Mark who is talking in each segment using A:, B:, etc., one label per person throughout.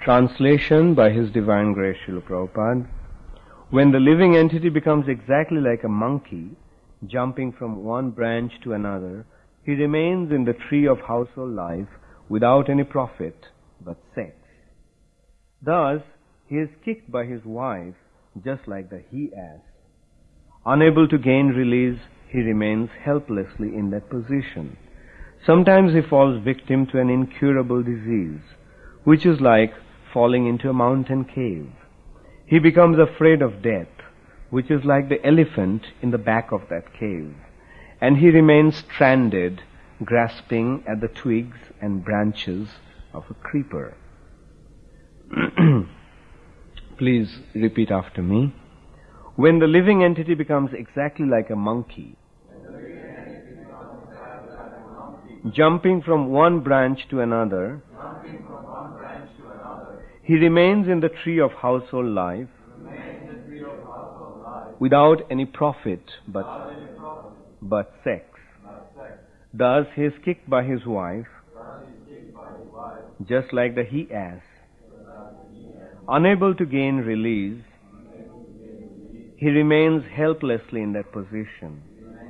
A: Translation by His Divine Grace Srila Prabhupada. When the living entity becomes exactly like a monkey, jumping from one branch to another, he remains in the tree of household life without any profit but sex. Thus, he is kicked by his wife just like the he-ass. Unable to gain release, he remains helplessly in that position. Sometimes he falls victim to an incurable disease, which is like falling into a mountain cave. He becomes afraid of death, which is like the elephant in the back of that cave, and he remains stranded, grasping at the twigs and branches of a creeper. Please repeat after me. When the living entity becomes exactly like a monkey, jumping from one branch to another, he remains in the tree of household life without any profit but sex. Thus he is kicked by his wife just like the he-ass. Unable to gain release, he remains helplessly in that position.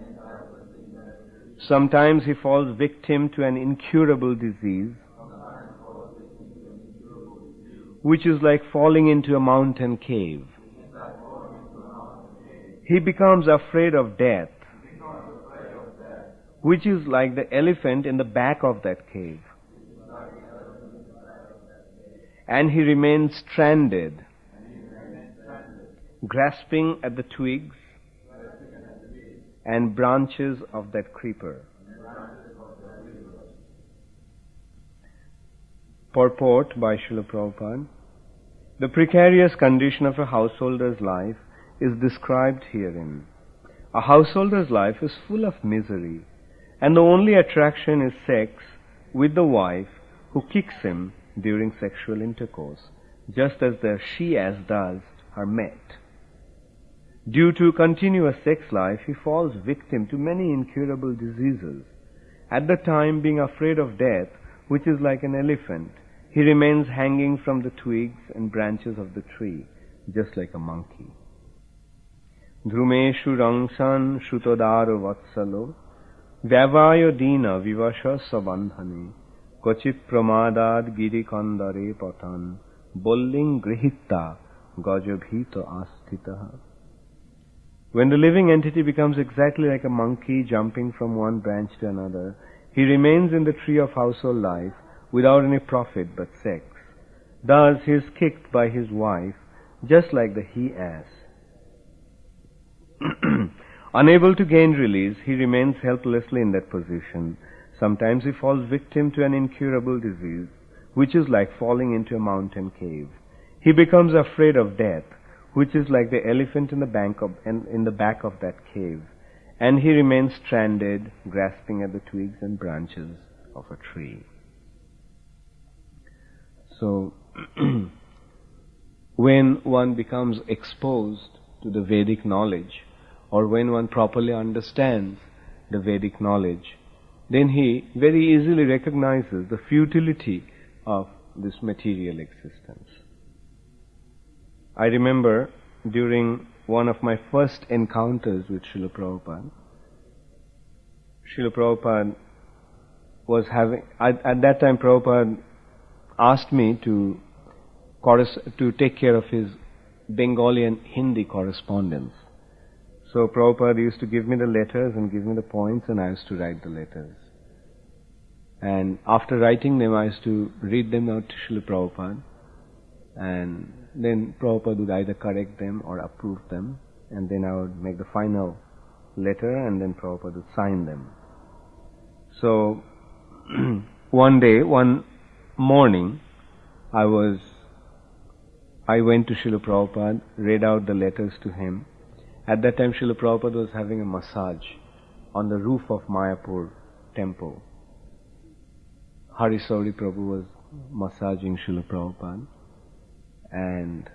A: Sometimes he falls victim to an incurable disease, which is like falling into a mountain cave. He becomes afraid of death, which is like the elephant in the back of that cave. And he remains stranded, grasping at the twigs and branches of that creeper. Purport by Srila Prabhupada. The precarious condition of a householder's life is described herein. A householder's life is full of misery, and the only attraction is sex with the wife who kicks him during sexual intercourse, just as the she-ass does her mate. Due to continuous sex life, he falls victim to many incurable diseases. At the time, being afraid of death, which is like an elephant, he remains hanging from the twigs and branches of the tree, just like a monkey. Dhrumeshu rangsan shutodaro vatsalo vyavayo dina vivasha sabandhane kochit pramadad girikandare patan bolling grihitta gajabhito asthitaha. When the living entity becomes exactly like a monkey jumping from one branch to another, he remains in the tree of household life without any profit but sex. Thus he is kicked by his wife just like the he-ass. Unable to gain release, he remains helplessly in that position. Sometimes he falls victim to an incurable disease, which is like falling into a mountain cave. He becomes afraid of death, which is like the elephant in the back of that cave, and he remains stranded, grasping at the twigs and branches of a tree. So, when one becomes exposed to the Vedic knowledge, or when one properly understands the Vedic knowledge, then he very easily recognizes the futility of this material existence. I remember during one of my first encounters with Srila Prabhupada was having, at that time Prabhupada asked me to take care of his Bengali and Hindi correspondence. So Prabhupada used to give me the letters and give me the points, and I used to write the letters. And after writing them, I used to read them out to Srila Prabhupada, and then Prabhupada would either correct them or approve them, and then I would make the final letter, and then Prabhupada would sign them. So one morning, I went to Srila Prabhupada, read out the letters to him. At that time, Srila Prabhupada was having a massage on the roof of Mayapur temple. Hari Sauri Prabhu was massaging Srila Prabhupada. And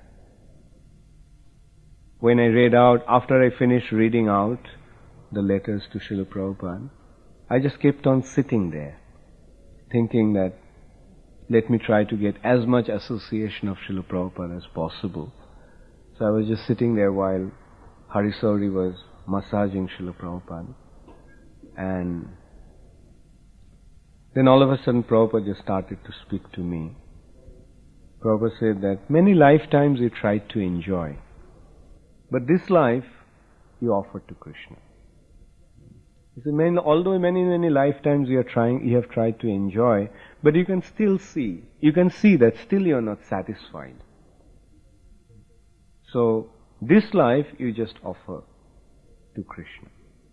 A: when I read out, after I finished reading out the letters to Srila Prabhupada, I just kept on sitting there, thinking that let me try to get as much association of Srila Prabhupada as possible. So I was just sitting there while Hari Sauri was massaging Srila Prabhupada. And then all of a sudden Prabhupada just started to speak to me. Prabhupada said that many lifetimes you tried to enjoy, but this life you offered to Krishna. He said, although many lifetimes you have tried to enjoy, but you can see that still you are not satisfied. So this life you just offer to Krishna.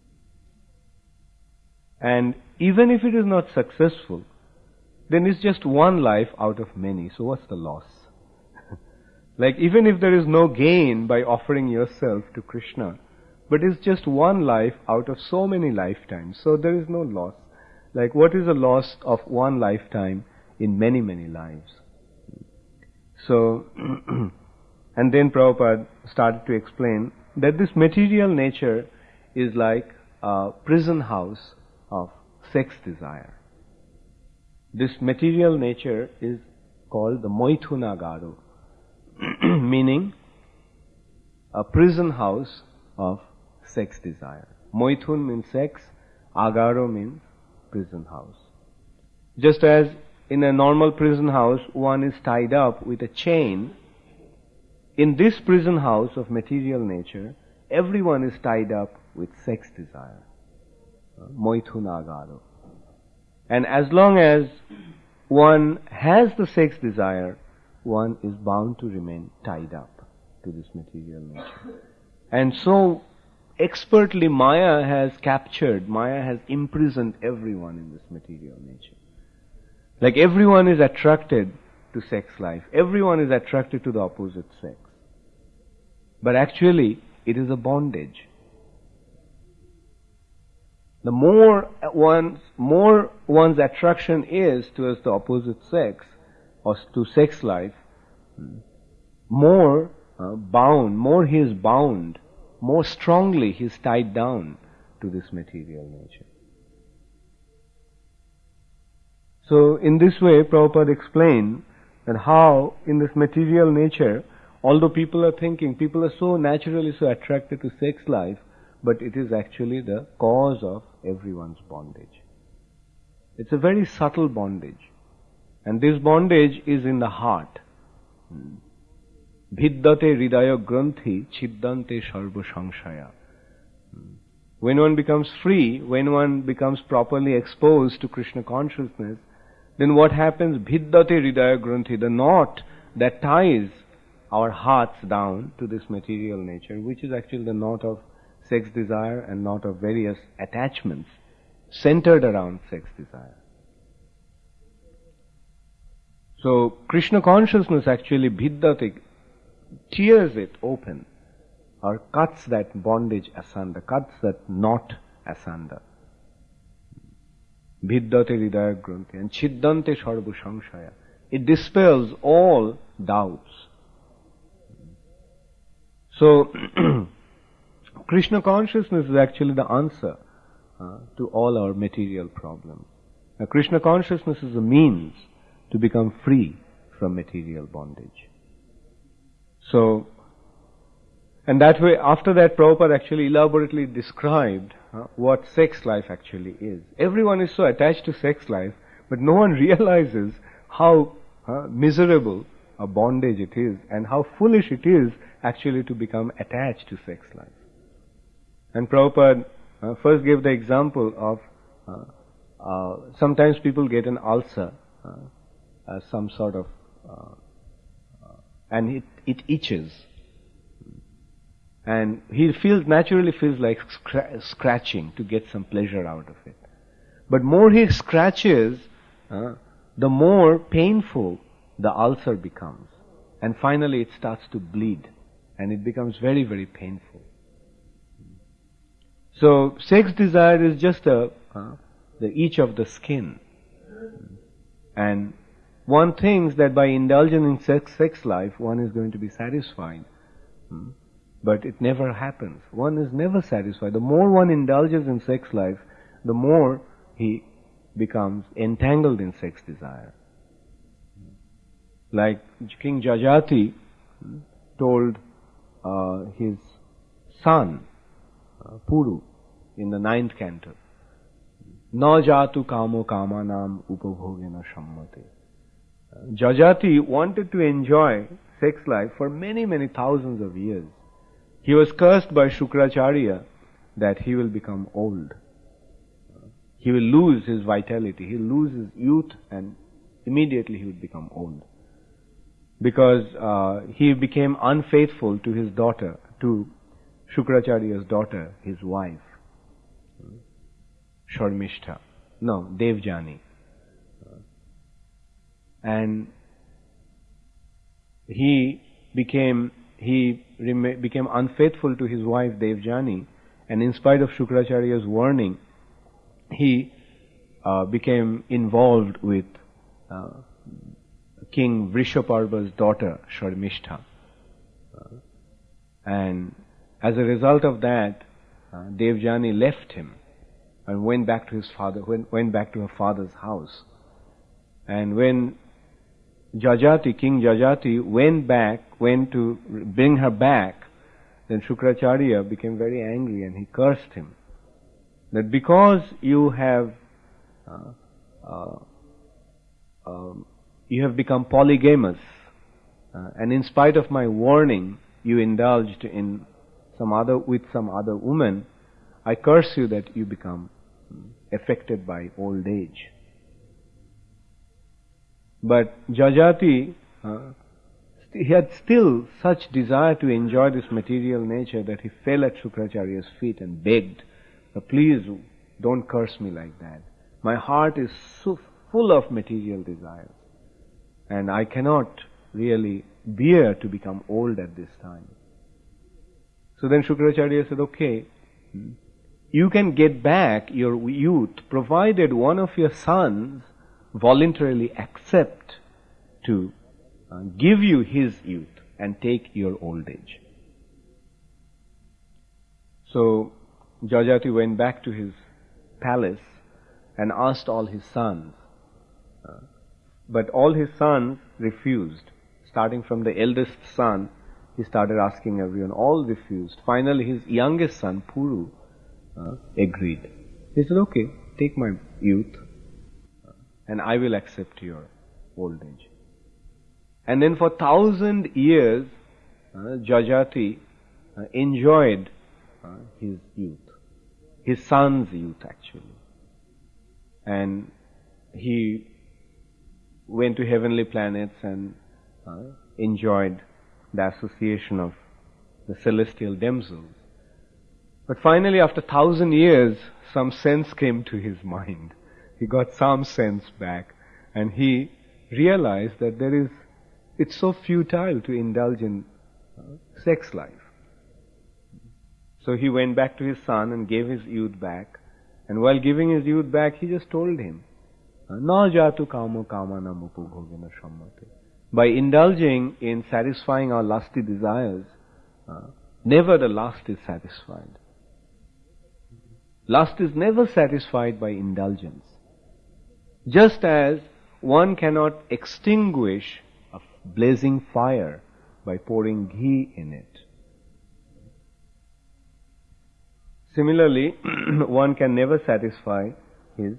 A: And even if it is not successful, then it's just one life out of many. So what's the loss? Like even if there is no gain by offering yourself to Krishna, but it's just one life out of so many lifetimes. So there is no loss. Like what is the loss of one lifetime in many lives? So, and then Prabhupada started to explain that this material nature is like a prison house of sex desire. This material nature is called the Moithunagaro, meaning a prison house of sex desire. Moithun means sex, agaro means prison house. Just as in a normal prison house one is tied up with a chain, in this prison house of material nature, everyone is tied up with sex desire. Moithunagaro. And as long as one has the sex desire, one is bound to remain tied up to this material nature. And so expertly Maya has imprisoned everyone in this material nature. Like everyone is attracted to sex life. Everyone is attracted to the opposite sex. But actually, it is a bondage. The more one's attraction is towards the opposite sex, or to sex life, more he is bound, more strongly he is tied down to this material nature. So in this way, Prabhupada explained that how in this material nature, although people are so naturally so attracted to sex life, but it is actually the cause of everyone's bondage. It's a very subtle bondage. And this bondage is in the heart. Bhiddate hridaya granthi chiddante sarva samshaya. When one becomes free, when one becomes properly exposed to Krishna consciousness, then what happens? Bhiddate hridaya granthi, the knot that ties our hearts down to this material nature, which is actually the knot of sex desire and knot of various attachments centered around sex desire. So Krishna consciousness actually bhiddate, tears it open, or cuts that bondage asunder, cuts that knot asunder. Bhiddate hridaya granthi and chiddante sarva samshaya. It dispels all doubts. So Krishna consciousness is actually the answer to all our material problems. Now, Krishna consciousness is a means to become free from material bondage. So, and that way, after that, Prabhupada actually elaborately described what sex life actually is. Everyone is so attached to sex life, but no one realizes how miserable a bondage it is and how foolish it is actually to become attached to sex life. And Prabhupada first gave the example of sometimes people get an ulcer, some sort of, and it itches. And he naturally feels like scratching to get some pleasure out of it. But more he scratches, the more painful the ulcer becomes. And finally it starts to bleed. And it becomes very, very painful. So sex desire is just the itch of the skin. And one thinks that by indulging in sex life, one is going to be satisfied. But it never happens. One is never satisfied. The more one indulges in sex life, the more he becomes entangled in sex desire. Like King Jajati told his son, Puru, in the 9th canto, Na jatu kamo kamanam upabhogena shammate. Jajati wanted to enjoy sex life for many, many thousands of years. He was cursed by Shukracharya that he will become old. He will lose his vitality, he will lose his youth, and immediately he would become old. Because he became unfaithful to his daughter, to Shukracharya's daughter, his wife, Sharmishtha. No, Devjani. And he became unfaithful to his wife Devjani, and in spite of Shukracharya's warning, he became involved with King Vrishaparva's daughter Sharmishtha. And as a result of that, Devjani left him and went back to her father's house. And when King Jajati went to bring her back, then Shukracharya became very angry and he cursed him. That because you have become polygamous, and in spite of my warning, you indulged in with some other woman, I curse you that you become affected by old age. But Jajati, he had still such desire to enjoy this material nature that he fell at Shukracharya's feet and begged, please don't curse me like that. My heart is so full of material desires, and I cannot really bear to become old at this time. So then Shukracharya said, okay, you can get back your youth provided one of your sons voluntarily accept to give you his youth and take your old age. So Jajati went back to his palace and asked all his sons. But all his sons refused. Starting from the eldest son, he started asking everyone. All refused. Finally, his youngest son, Puru, agreed. He said, okay, take my youth and I will accept your old age. And then for 1,000 years, Jajati enjoyed his youth. His son's youth, actually. And he went to heavenly planets and enjoyed the association of the celestial damsels. But finally, after 1,000 years, some sense came to his mind. He got some sense back, and he realized that it's so futile to indulge in sex life. So he went back to his son and gave his youth back. And while giving his youth back, he just told him, Na jatu kamo kamanam upabhogena shammate. By indulging in satisfying our lusty desires, never the lust is satisfied. Lust is never satisfied by indulgence. Just as one cannot extinguish a blazing fire by pouring ghee in it. Similarly, one can never satisfy his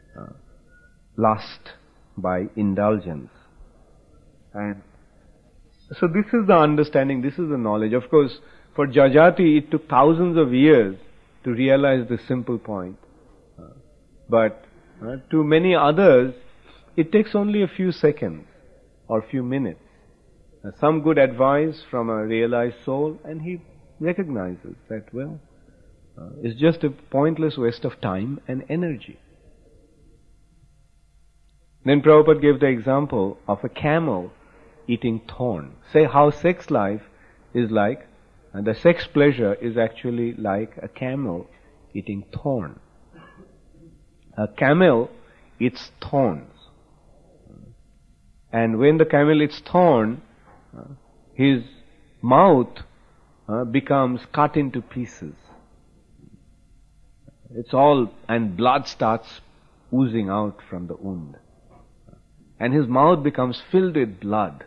A: lust by indulgence. And so this is the understanding, this is the knowledge. Of course, for Jajati it took thousands of years to realize this simple point. But to many others, it takes only a few seconds or few minutes. Some good advice from a realized soul, and he recognizes that, well, it's just a pointless waste of time and energy. Then Prabhupada gave the example of a camel eating thorn. Say how sex life is like, and the sex pleasure is actually like a camel eating thorn. A camel eats thorns. And when the camel eats thorn, his mouth becomes cut into pieces. It's all, and blood starts oozing out from the wound. and his mouth becomes filled with blood.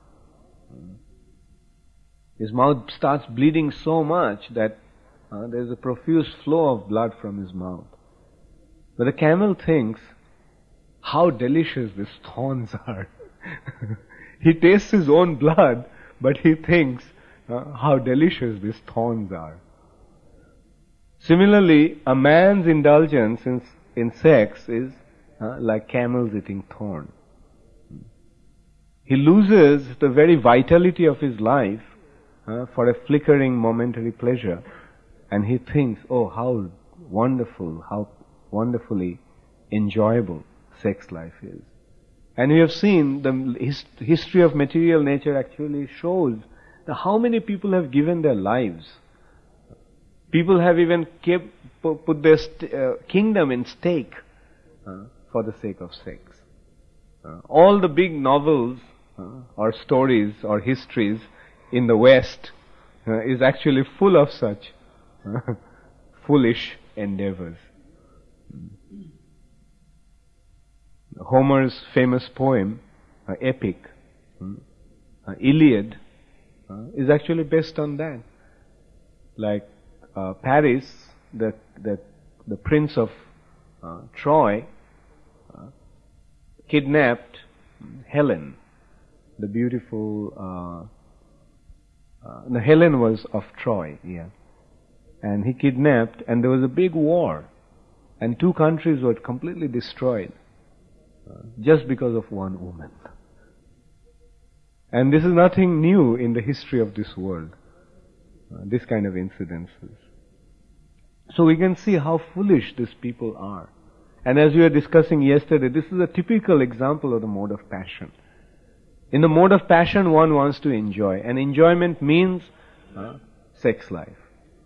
A: His mouth starts bleeding so much that there's a profuse flow of blood from his mouth. But the camel thinks, how delicious these thorns are. He tastes his own blood, but he thinks how delicious these thorns are. Similarly, a man's indulgence in sex is like camels eating thorn. He loses the very vitality of his life for a flickering momentary pleasure, and he thinks, oh, how wonderful, how wonderfully enjoyable sex life is. And we have seen the history of material nature actually shows how many people have given their lives. People have even put their kingdom in stake for the sake of sex. All the big novels or stories or histories in the West is actually full of such foolish endeavors. Homer's famous poem, epic, Iliad, is actually based on that. Like Paris, the prince of Troy, kidnapped Helen, the beautiful. No, Helen was of Troy, yeah, and he kidnapped, and there was a big war, and two countries were completely destroyed just because of one woman. And this is nothing new in the history of this world, this kind of incidences. So we can see how foolish these people are. And as we were discussing yesterday, this is a typical example of the mode of passion. In the mode of passion, one wants to enjoy, and enjoyment means sex life.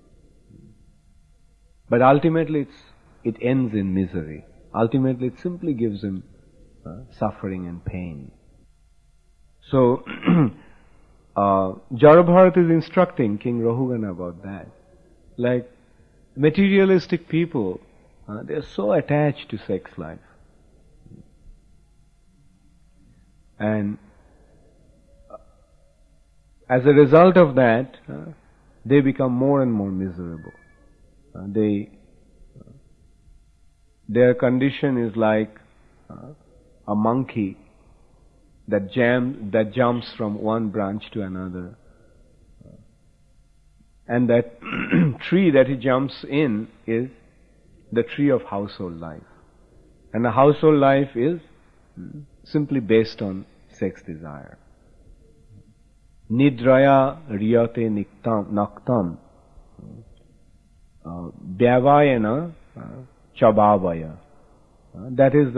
A: But ultimately it ends in misery. Ultimately it simply gives him suffering and pain. So, Jarabharat is instructing King Rahugana about that. Like, materialistic people, they are so attached to sex life. And as a result of that, they become more and more miserable. Their condition is like a monkey that jumps from one branch to another. And that tree that he jumps in is the tree of household life. And the household life is simply based on sex desire. Nidraya riyate naktam vyavayana chabhavaya. That is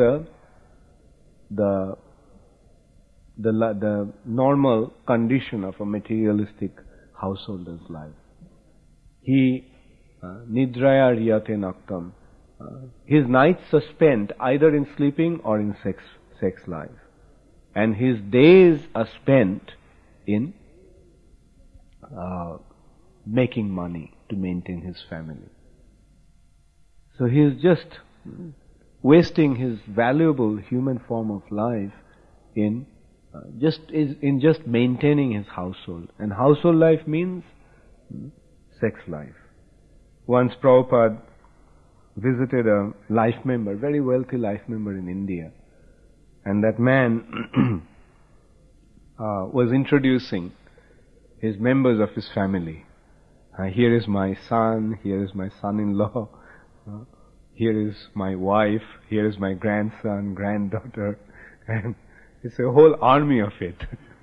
A: the normal condition of a materialistic householder's life. He nidraya riyate naktam. His nights are spent either in sleeping or in sex life, and his days are spent in making money to maintain his family. So he is just wasting his valuable human form of life in just maintaining his household. And household life means sex life. Once Prabhupada visited a life member, very wealthy life member in India, and that man was introducing his members of his family. Here is my son, here is my son-in-law, here is my wife, here is my grandson, granddaughter, and it's a whole army of it.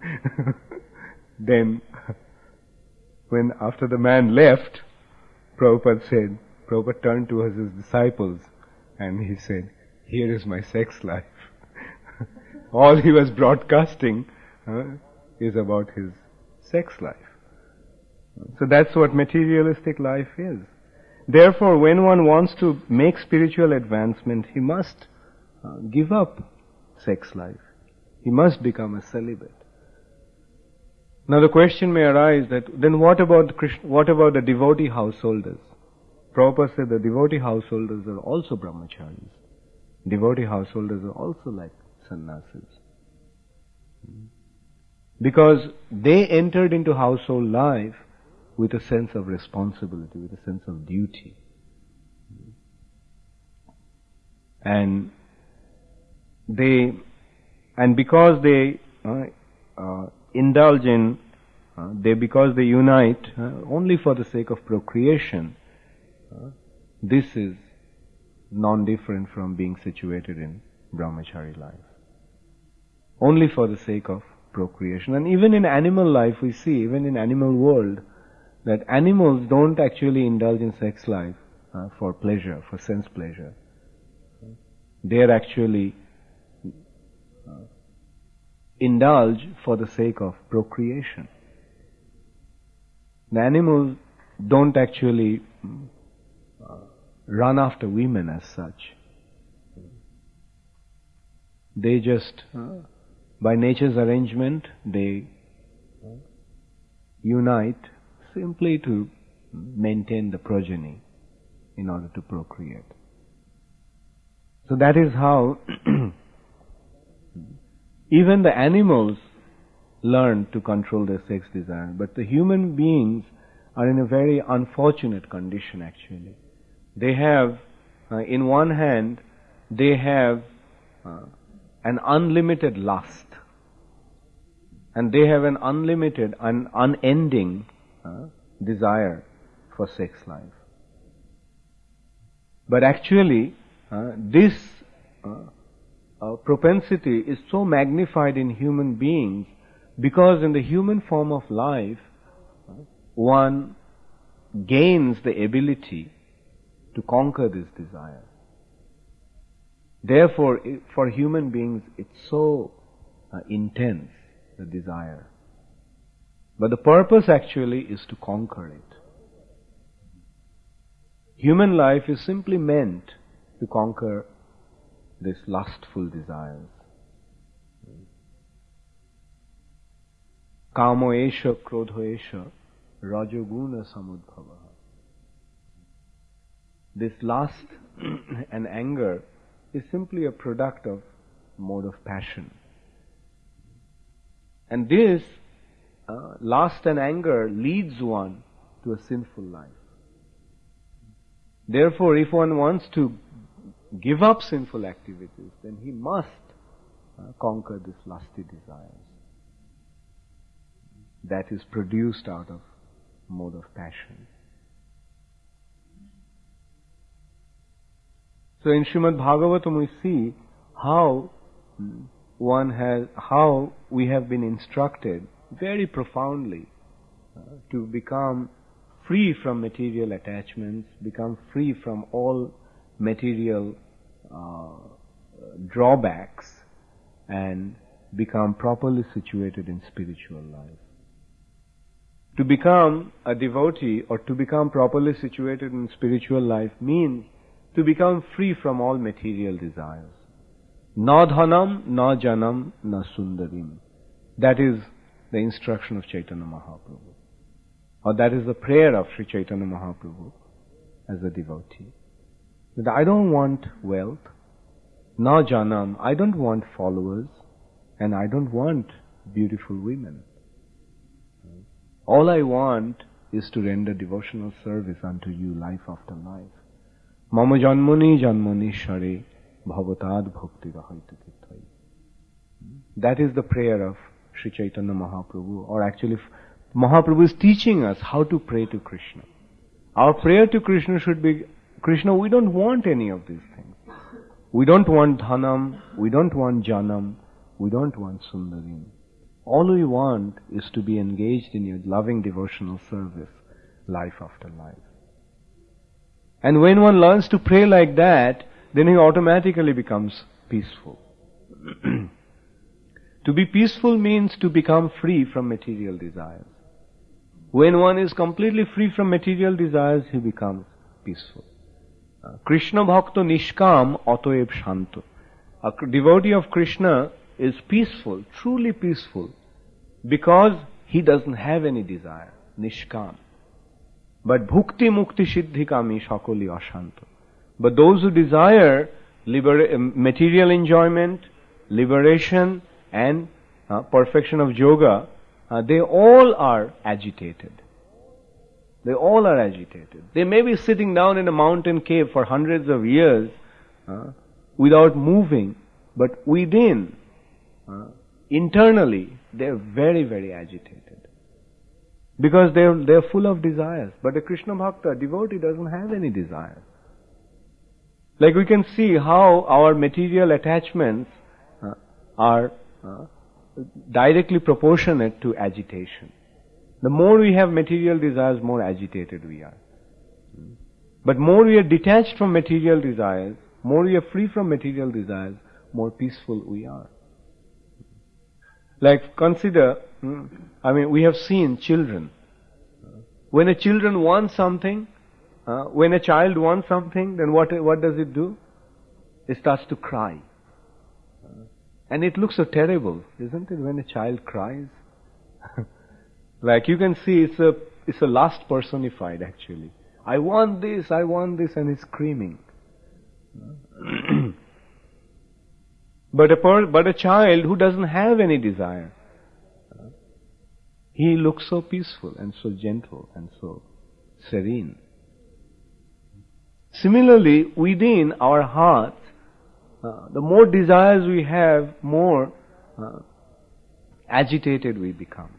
A: Then, when after the man left, Prabhupada turned to his disciples and he said, here is my sex life. All he was broadcasting is about his sex life. So that's what materialistic life is. Therefore, when one wants to make spiritual advancement, he must give up sex life. He must become a celibate. Now the question may arise that, then what about the devotee householders? Prabhupada said the devotee householders are also brahmacharis. Devotee householders are also like sannyasis. Because they entered into household life with a sense of responsibility, with a sense of duty. And because they indulge in, because they unite only for the sake of procreation, this is non-different from being situated in brahmachari life. Only for the sake of procreation. And even in animal life we see, even in animal world, that animals don't actually indulge in sex life for pleasure, for sense pleasure. They are actually indulge for the sake of procreation. The animals don't actually run after women as such. They just, by nature's arrangement, they unite simply to maintain the progeny in order to procreate. So that is how even the animals learn to control their sex desire, but the human beings are in a very unfortunate condition actually. They have, in one hand, they have an unlimited lust, and they have an unlimited and unending desire for sex life. But actually, this propensity is so magnified in human beings because in the human form of life, one gains the ability to conquer this desire. Therefore, for human beings, it's so intense, the desire. But the purpose actually is to conquer it. Human life is simply meant to conquer these lustful desires. Kamo esha krodho esha rajoguna samudbhava. This lust and anger is simply a product of mode of passion. And this lust and anger leads one to a sinful life. Therefore, if one wants to give up sinful activities, then he must conquer these lusty desires that is produced out of mode of passion. So in Srimad Bhagavatam we see how we have been instructed very profoundly to become free from material attachments, become free from all material drawbacks, and become properly situated in spiritual life. To become a devotee or to become properly situated in spiritual life means to become free from all material desires. Na dhanam, na janam, na sundarim. That is the instruction of Chaitanya Mahaprabhu. Or that is the prayer of Sri Chaitanya Mahaprabhu as a devotee. That I don't want wealth, na janam, I don't want followers, and I don't want beautiful women. All I want is to render devotional service unto you life after life. Mama janmani janmani share bhavatad bhakti rahaitu kithai. That is the prayer of Sri Chaitanya Mahaprabhu, or actually Mahaprabhu is teaching us how to pray to Krishna. Our prayer to Krishna should be, Krishna, we don't want any of these things. We don't want dhanam, we don't want janam, we don't want sundarim. All we want is to be engaged in your loving devotional service, life after life. And when one learns to pray like that, then he automatically becomes peaceful. To be peaceful means to become free from material desires. When one is completely free from material desires, he becomes peaceful. Krishna bhakto nishkam atoeb shanto. A devotee of Krishna is peaceful, truly peaceful, because he doesn't have any desire, nishkam. But bhukti mukti siddhikami shakoli ashanto. But those who desire material enjoyment, liberation, and perfection of yoga, they all are agitated. They all are agitated. They may be sitting down in a mountain cave for hundreds of years without moving, but within, internally, they are very, very agitated. Because they're full of desires. But a Krishna Bhakta, devotee, doesn't have any desires. Like we can see how our material attachments are directly proportionate to agitation. The more we have material desires, more agitated we are. But more we are detached from material desires, more we are free from material desires, more peaceful we are. Like consider, we have seen children. When a child wants something, then what does it do? It starts to cry. And it looks so terrible, isn't it, when a child cries? Like you can see, it's a lust personified actually. I want this, and he's screaming. But a child who doesn't have any desire, he looks so peaceful and so gentle and so serene. Similarly, within our hearts, the more desires we have, more agitated we become.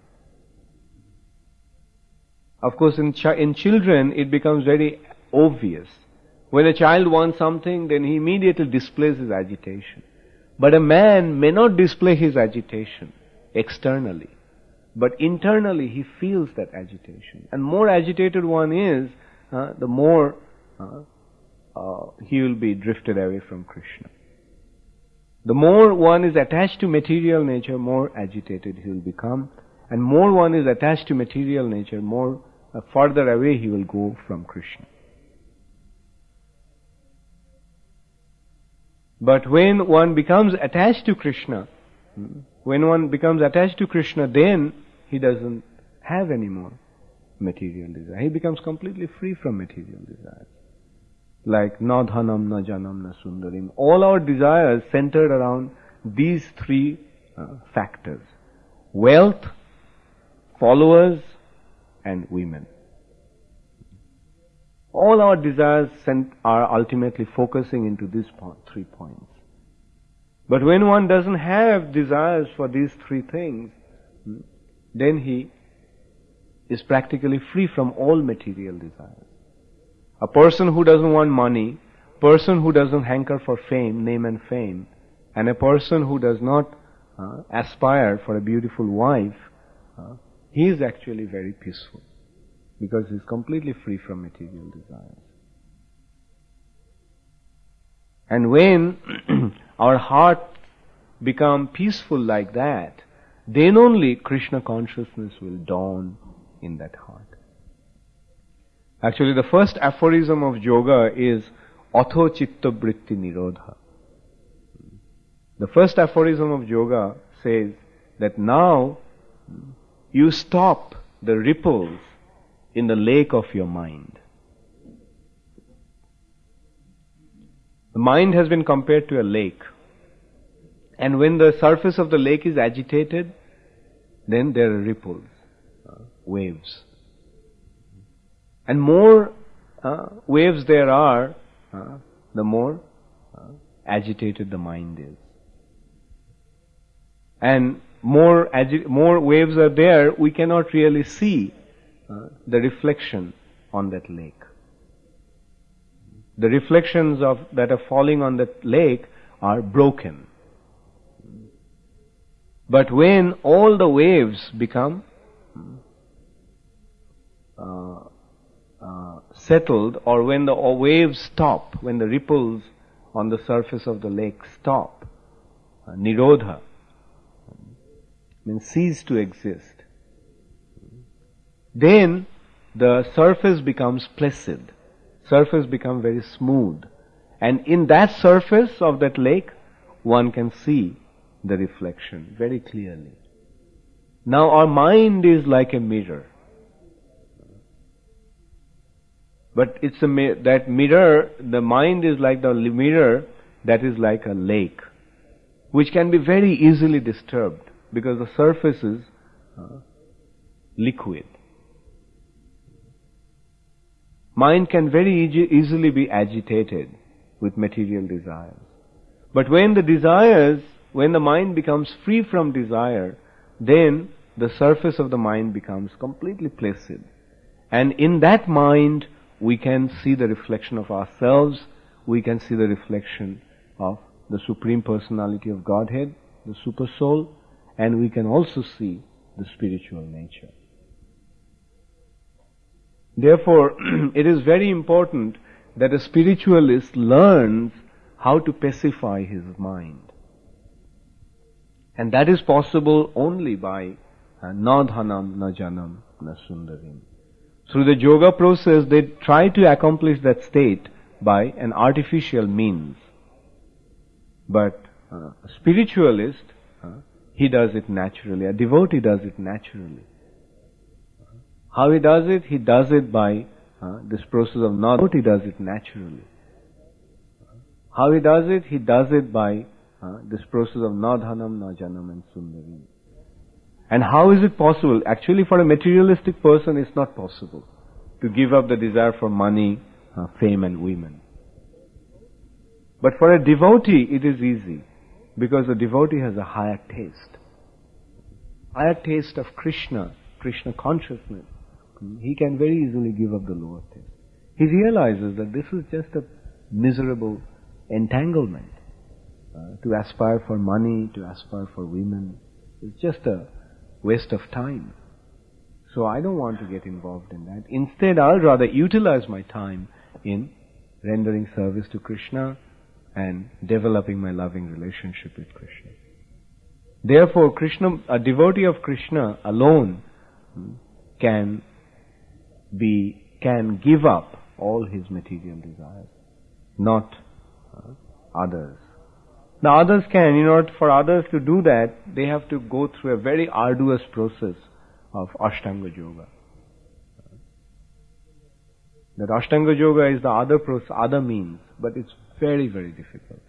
A: Of course, in children, it becomes very obvious. When a child wants something, then he immediately displays his agitation. But a man may not display his agitation externally, but internally he feels that agitation. And more agitated one is, the more he will be drifted away from Krishna. The more one is attached to material nature, more agitated he will become. And more one is attached to material nature, more further away he will go from Krishna. But when one becomes attached to Krishna, then he doesn't have any more material desire. He becomes completely free from material desires. Like na dhanam, na janam, na sundarim. All our desires centered around these three factors: wealth, followers, and women. All our desires are ultimately focusing into these 3 points. But when one doesn't have desires for these 3 things, then he is practically free from all material desires. A person who doesn't want money, person who doesn't hanker for fame, name and fame, and a person who does not aspire for a beautiful wife, he is actually very peaceful, because he is completely free from material desires. And when our heart become peaceful like that, then only Krishna consciousness will dawn in that heart. Actually, the first aphorism of yoga is Atho Chitta Vritti Nirodha. The first aphorism of yoga says that now you stop the ripples in the lake of your mind. The mind has been compared to a lake. And when the surface of the lake is agitated, then there are ripples, waves. And more waves there are, the more agitated the mind is. And more waves are there, we cannot really see the reflection on that lake. The reflections that are falling on that lake are broken. But when all the waves become settled, or when the waves stop, when the ripples on the surface of the lake stop, nirodha, means cease to exist, then the surface becomes placid, surface becomes very smooth, and in that surface of that lake one can see the reflection very clearly. Now our mind is like a mirror, but that mirror, the mind is like the mirror that is like a lake, which can be very easily disturbed because the surface is liquid. Mind can very easily be agitated with material desires. But when the mind becomes free from desire, then the surface of the mind becomes completely placid. And in that mind, we can see the reflection of ourselves, we can see the reflection of the Supreme Personality of Godhead, the Super Soul, and we can also see the spiritual nature. Therefore, it is very important that a spiritualist learns how to pacify his mind. And that is possible only by na dhanam, na janam, na sundarim. Through the yoga process, they try to accomplish that state by an artificial means. But a spiritualist, he does it naturally. A devotee does it naturally. How he does it? He does it by this process of na. Devotee does it naturally. How he does it? He does it by this process of na dhanam, na janam and sundarim. And how is it possible? Actually, for a materialistic person, it's not possible to give up the desire for money, fame and women. But for a devotee, it is easy, because a devotee has a higher taste of Krishna consciousness. He can very easily give up the lower taste. He realizes that this is just a miserable entanglement. To aspire for money, to aspire for women, it's just a waste of time. So I don't want to get involved in that. Instead, I'll rather utilize my time in rendering service to Krishna and developing my loving relationship with Krishna. Therefore, a devotee of Krishna alone can give up all his material desires, not others. Now others can, for others to do that, they have to go through a very arduous process of Ashtanga Yoga. That Ashtanga Yoga is the other process, other means, but it's very, very difficult.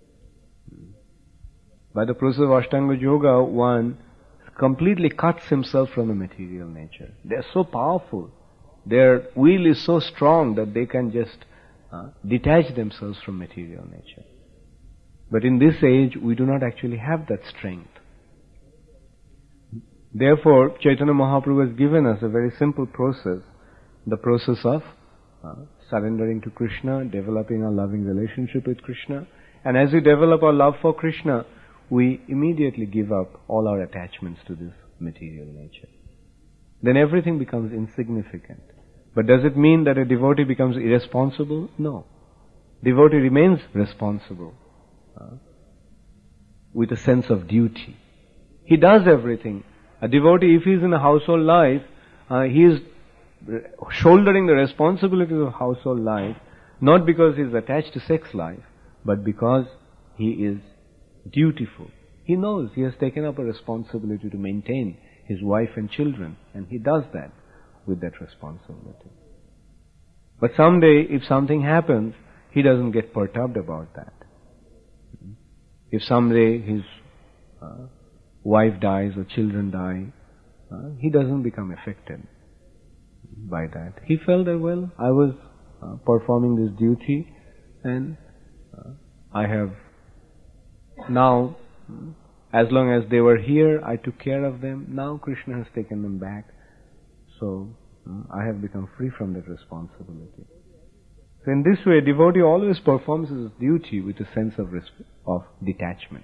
A: By the process of Ashtanga Yoga, one completely cuts himself from the material nature. They are so powerful. Their will is so strong that they can just detach themselves from material nature. But in this age, we do not actually have that strength. Therefore, Chaitanya Mahaprabhu has given us a very simple process, the process of surrendering to Krishna, developing a loving relationship with Krishna. And as we develop our love for Krishna, we immediately give up all our attachments to this material nature. Then everything becomes insignificant. But does it mean that a devotee becomes irresponsible? No. Devotee remains responsible. With a sense of duty. He does everything. A devotee, if he is in a household life, he is shouldering the responsibilities of household life, not because he is attached to sex life, but because he is dutiful. He knows he has taken up a responsibility to maintain his wife and children, and he does that with that responsibility. But someday, if something happens, he doesn't get perturbed about that. If someday his wife dies or children die, he doesn't become affected by that. He felt that, well, I was performing this duty and I have now, as long as they were here, I took care of them. Now Krishna has taken them back. So I have become free from that responsibility. So in this way, devotee always performs his duty with a sense of detachment.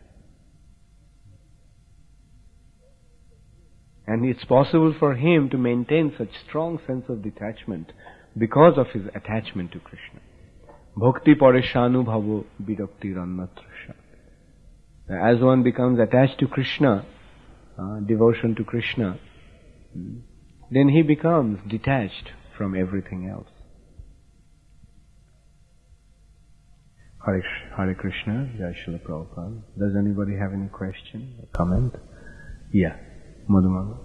A: And it's possible for him to maintain such strong sense of detachment because of his attachment to Krishna. Bhakti pareshanu bhavo virakti rannatrasha. As one becomes attached to Krishna, devotion to Krishna, then he becomes detached from everything else. Hare Krishna, Jai Srila Prabhupada. Does anybody have any question or comment? Yeah, Madhumana.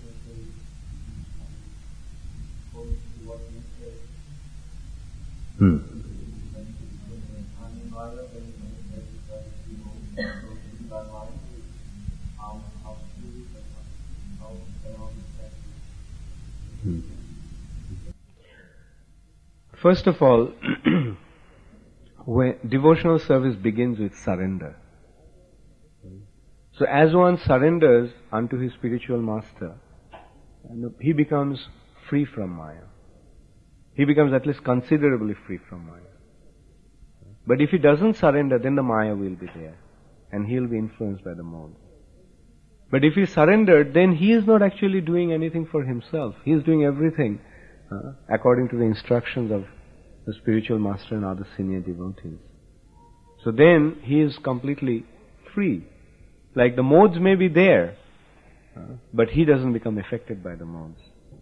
A: Hmm. Hmm. First of all, when devotional service begins with surrender. So as one surrenders unto his spiritual master, he becomes free from Maya. He becomes at least considerably free from Maya. But if he doesn't surrender, then the Maya will be there, and he'll be influenced by the modes. But if he surrendered, then he is not actually doing anything for himself. He is doing everything according to the instructions of the spiritual master and other senior devotees. So then he is completely free. Like the modes may be there, but he doesn't become affected by the modes.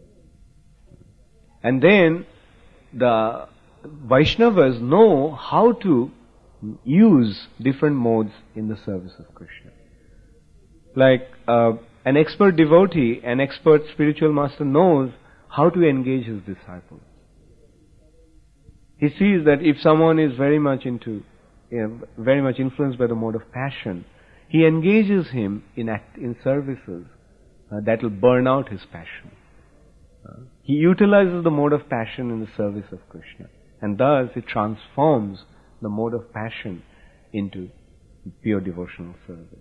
A: And then the Vaishnavas know how to use different modes in the service of Krishna. Like an expert devotee, an expert spiritual master knows how to engage his disciples. He sees that if someone is very much influenced by the mode of passion, he engages him in services that will burn out his passion. He utilizes the mode of passion in the service of Krishna, and thus he transforms the mode of passion into pure devotional service.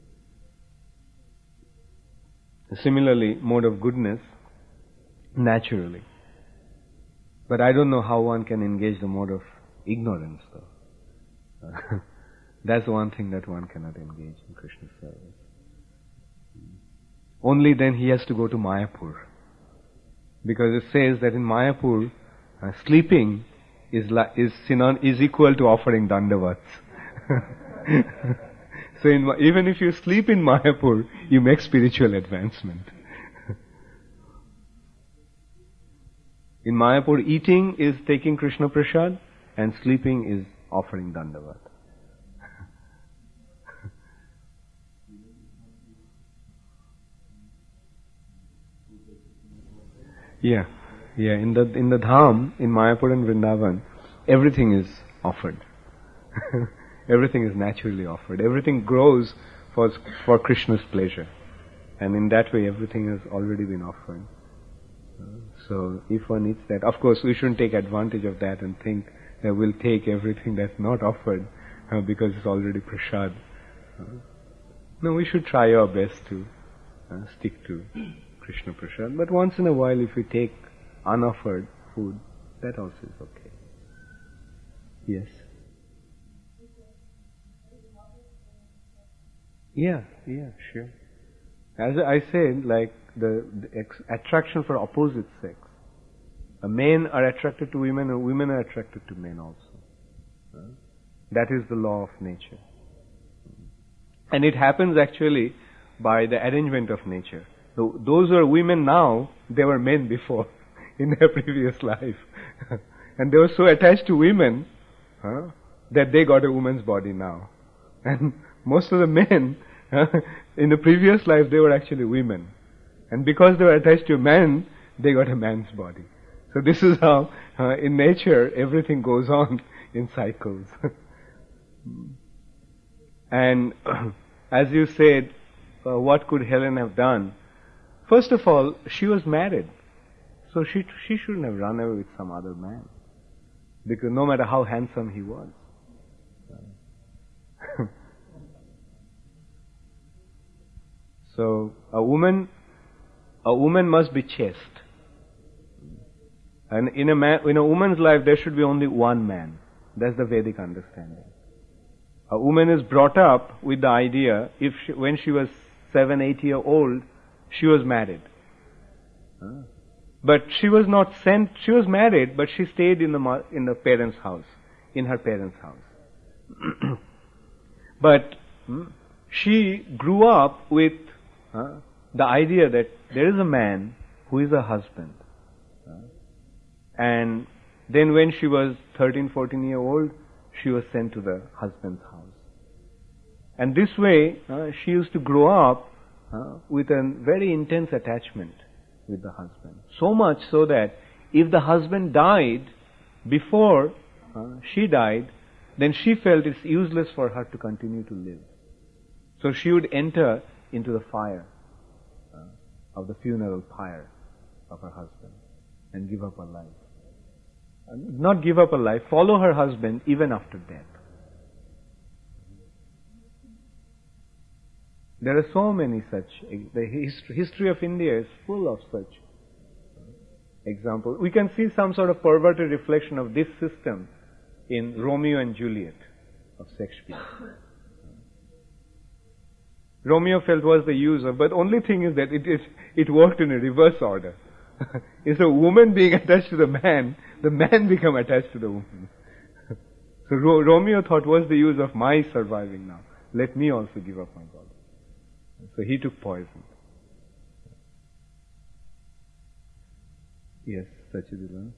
A: Similarly, mode of goodness, naturally. But I don't know how one can engage the mode of ignorance, though. That's one thing that one cannot engage in Krishna's service. Only then he has to go to Mayapur. Because it says that in Mayapur, sleeping is equal to offering dandavats. So even if you sleep in Mayapur, you make spiritual advancement. In Mayapur, eating is taking Krishna Prasad, and sleeping is offering dandavat. Yeah. In the Dham, in Mayapur and Vrindavan, everything is offered. Everything is naturally offered. Everything grows for Krishna's pleasure. And in that way, everything has already been offered. So, if one eats that, of course, we shouldn't take advantage of that and think that we'll take everything that's not offered because it's already prasad. No, we should try our best to stick to Krishna prasad. But once in a while, if we take unoffered food, that also is okay. Yes. Yeah, sure. As I said, like the attraction for opposite sex. Men are attracted to women and women are attracted to men also. That is the law of nature. And it happens actually by the arrangement of nature. So those who are women now, they were men before, in their previous life. And they were so attached to women that they got a woman's body now. And most of the men, in the previous life, they were actually women. And because they were attached to a man, they got a man's body. So this is how, in nature, everything goes on in cycles. And as you said, what could Helen have done? First of all, she was married. So she shouldn't have run away with some other man. Because no matter how handsome he was. So a woman must be chaste. And in a woman's life there should be only one man. That's the Vedic understanding. A woman is brought up with the idea, when she was 7-8 years old, she was married. But she was not sent, she was married, but she stayed in the parents' house, in her parents' house. But she grew up with the idea that there is a man who is a husband. And then when she was 13-14 years old, she was sent to the husband's house. And this way, she used to grow up with a very intense attachment with the husband. So much so that if the husband died before she died, then she felt it's useless for her to continue to live. So she would enter into the fire of the funeral pyre of her husband and give up her life. Not give up her life, follow her husband even after death. There are so many such. The history of India is full of such examples. We can see some sort of perverted reflection of this system in Romeo and Juliet of Shakespeare. Romeo felt was the user, but only thing is that it worked in a reverse order. Instead of woman being attached to the man become attached to the woman. So Romeo thought, what's the use of my surviving now? Let me also give up my body. So he took poison. Yes, Sachidila.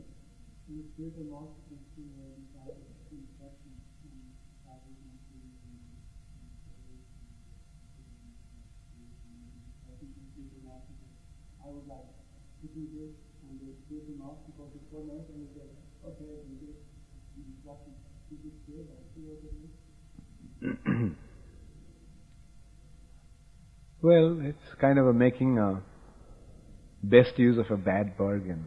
B: I would like to do this, and they gave him off because it's so nice, and he said, okay, do this. Is it good? I see what it is.
A: Well, it's kind of making a best use of a bad bargain.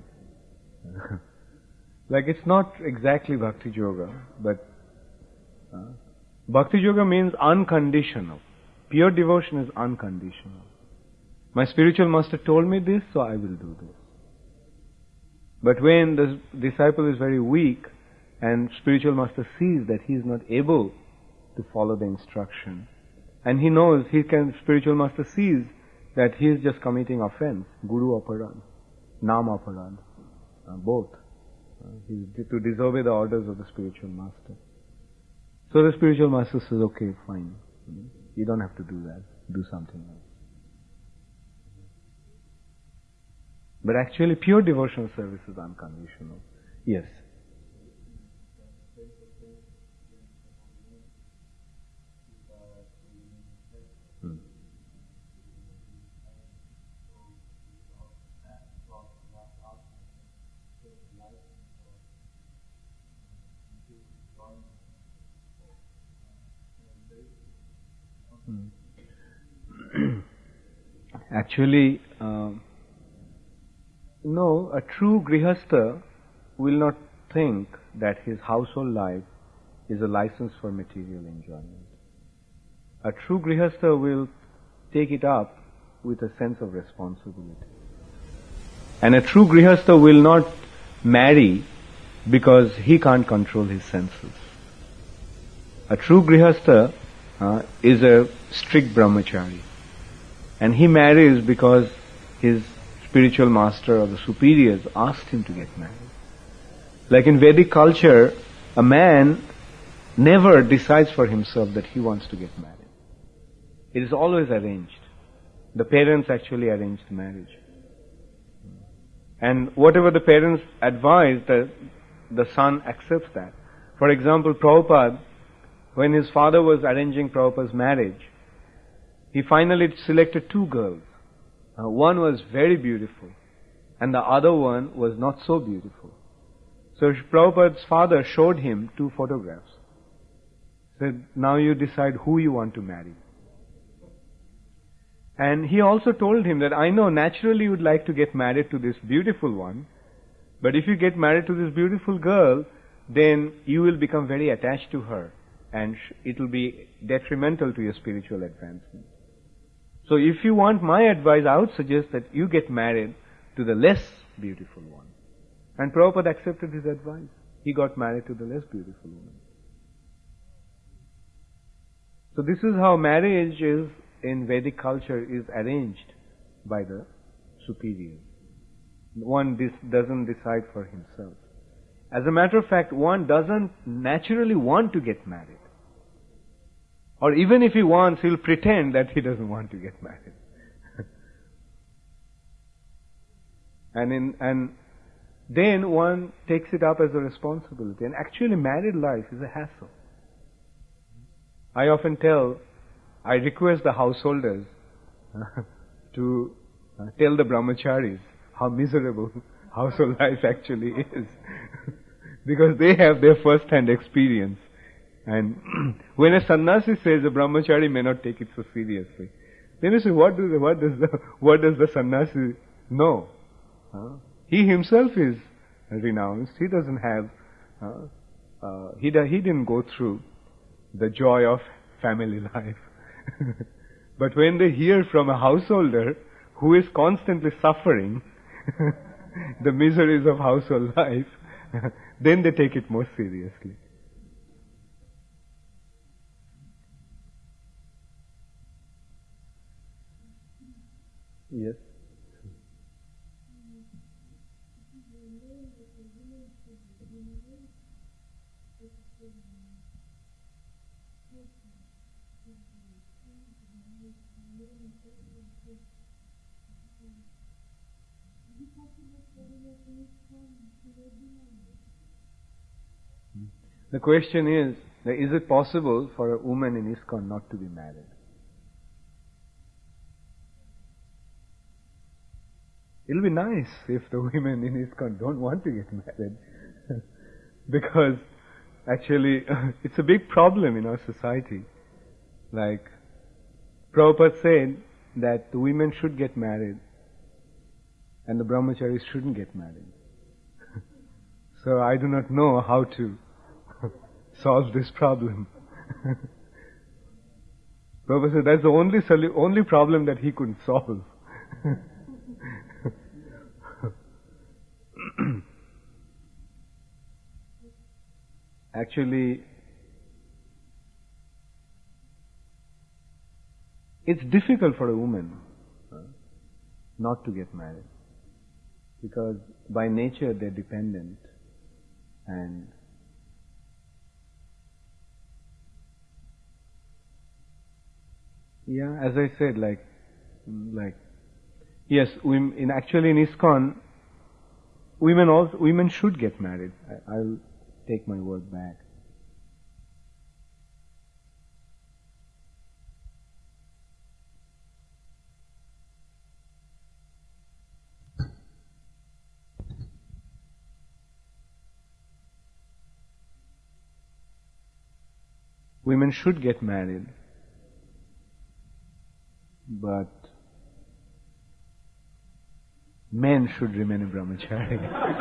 A: Like it's not exactly Bhakti Yoga, but Bhakti Yoga means unconditional. Pure devotion is unconditional. My spiritual master told me this, so I will do this. But when the disciple is very weak and spiritual master sees that he is not able to follow the instruction, and he knows, spiritual master sees that he is just committing offense, Guru Aparad, Nam Aparad, both. He is to disobey the orders of the spiritual master. So the spiritual master says, okay, fine. You don't have to do that. Do something else. But actually pure devotional service is unconditional. Yes. Actually, no, a true grihastha will not think that his household life is a license for material enjoyment. A true grihastha will take it up with a sense of responsibility. And a true grihastha will not marry because he can't control his senses. A true grihastha is a strict brahmachari. And he marries because his spiritual master or the superiors asked him to get married. Like in Vedic culture, a man never decides for himself that he wants to get married. It is always arranged. The parents actually arrange the marriage. And whatever the parents advise, the son accepts that. For example, Prabhupada, when his father was arranging Prabhupada's marriage, he finally selected two girls. One was very beautiful, and the other one was not so beautiful. So Prabhupada's father showed him two photographs. Said, now you decide who you want to marry. And he also told him that I know naturally you would like to get married to this beautiful one, but if you get married to this beautiful girl, then you will become very attached to her, and it will be detrimental to your spiritual advancement. So if you want my advice, I would suggest that you get married to the less beautiful one. And Prabhupada accepted his advice. He got married to the less beautiful woman. So this is how marriage is in Vedic culture is arranged by the superiors. One doesn't decide for himself. As a matter of fact, one doesn't naturally want to get married. Or even if he wants, he'll pretend that he doesn't want to get married. and then one takes it up as a responsibility. And actually married life is a hassle. I often I request the householders to tell the brahmacharis how miserable household life actually is. Because they have their first-hand experience. And when a sannyasi says, a brahmachari may not take it so seriously. Then you say, what does the sannyasi know? He himself is renounced. He doesn't have, he didn't go through the joy of family life. But when they hear from a householder who is constantly suffering the miseries of household life, then they take it more seriously. Yes. The question is it possible for a woman in ISKCON not to be married? It'll be nice if the women in ISKCON don't want to get married. Because actually it's a big problem in our society. Like Prabhupada said that the women should get married and the brahmacharis shouldn't get married. So I do not know how to solve this problem. Prabhupada said that's the only problem that he could solve. Actually, it's difficult for a woman not to get married because by nature they're dependent and yeah, as I said, like yes, in ISKCON, women should get married. I'll take my word back. Women should get married, but men should remain a brahmachari.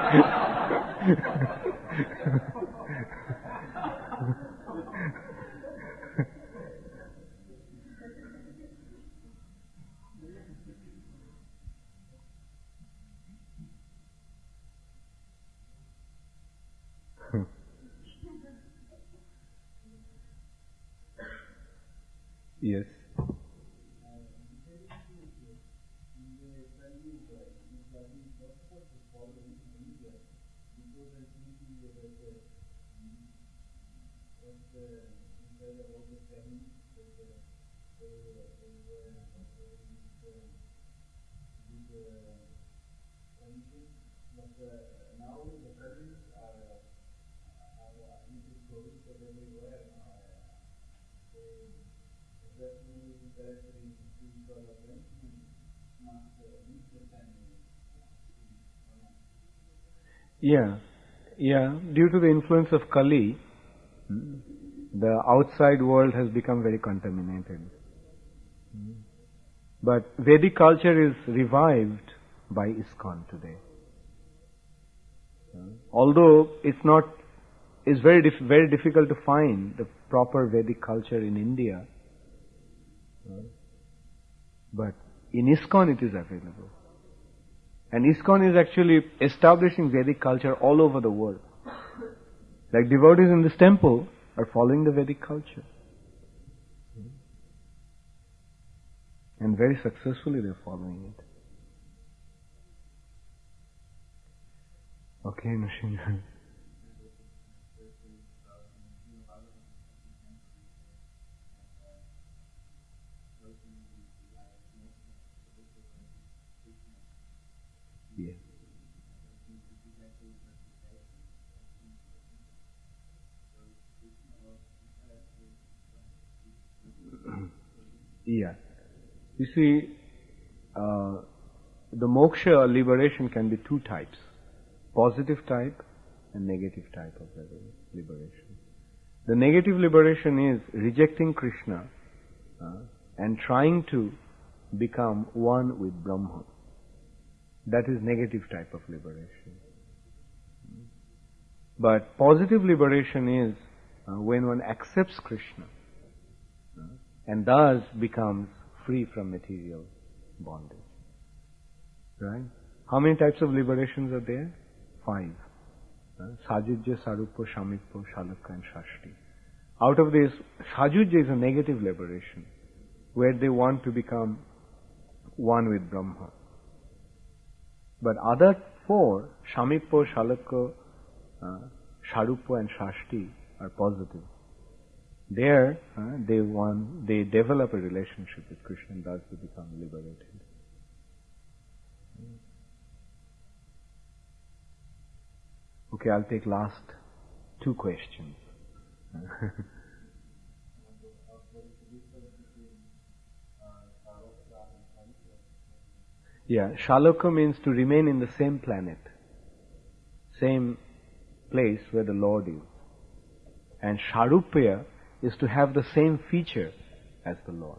A: Yes. Yeah. Due to the influence of Kali, the outside world has become very contaminated. But Vedic culture is revived by ISKCON today. Although it's very difficult to find the proper Vedic culture in India, but in ISKCON it is available. And ISKCON is actually establishing Vedic culture all over the world. Like devotees in this temple are following the Vedic culture. And very successfully they're following it. Okay, Nrsimha. Yeah. Yeah. You see, the moksha or liberation can be two types, positive type and negative type of liberation. The negative liberation is rejecting Krishna and trying to become one with Brahma. That is negative type of liberation. But positive liberation is when one accepts Krishna and thus becomes free from material bondage. Right? How many types of liberations are there? 5. Sajujya, Sarupya, Shamipya, Shalakya and Shashti. Out of this, Sajujya is a negative liberation, where they want to become one with Brahma. But other 4, Shamipya, Shalakya, Sarupya and Shashti, are positive. There, they develop a relationship with Krishna and thus they become liberated. Okay, I'll take last 2 questions. Yeah, Shalokya means to remain in the same planet, same place where the Lord is. And Sharupya is to have the same feature as the Lord.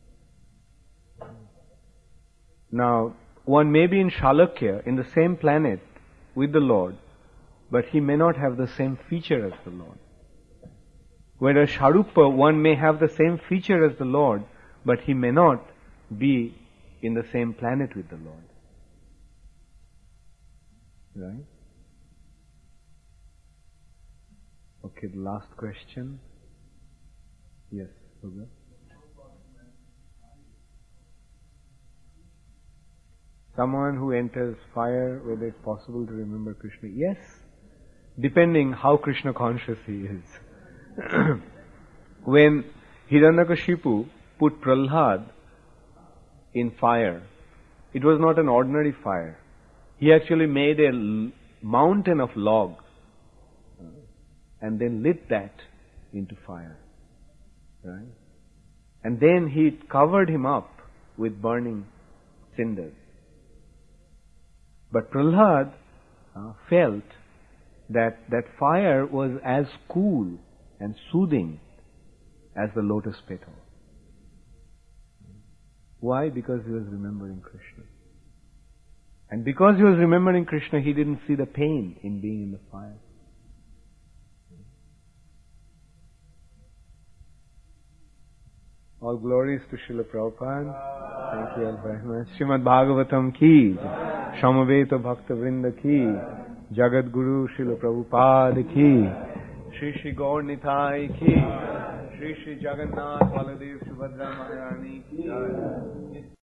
A: Now, one may be in Shalokya, in the same planet with the Lord, but he may not have the same feature as the Lord. Whereas Sharupya, one may have the same feature as the Lord, but he may not be in the same planet with the Lord. Right? Okay, the last question. Yes, Bhagavad. Someone who enters fire, whether it's possible to remember Krishna? Yes, depending how Krishna conscious he is. When Hiranyakashipu put Prahlad in fire, it was not an ordinary fire. He actually made a mountain of logs and then lit that into fire. Right? And then he covered him up with burning cinders. But Prahlad felt that fire was as cool and soothing as the lotus petal. Why? Because he was remembering Krishna. And because he was remembering Krishna, he didn't see the pain in being in the fire. All glories to Srila Prabhupada. Thank you all very much. Srimad Bhagavatam ki, Samaveta Bhakta Vrinda ki, Jagat Guru Srila Prabhupada ki, Shri Shri Gaur Nitai ki, Shri Shri Jagannath Baladev Subhadra Maharani ki.